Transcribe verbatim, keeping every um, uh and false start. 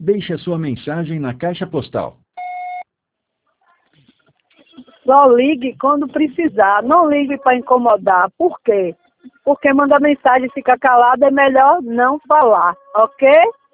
Deixe a sua mensagem na caixa postal. Só ligue quando precisar. Não ligue para incomodar. Por quê? Porque mandar mensagem e ficar calado é melhor não falar, ok?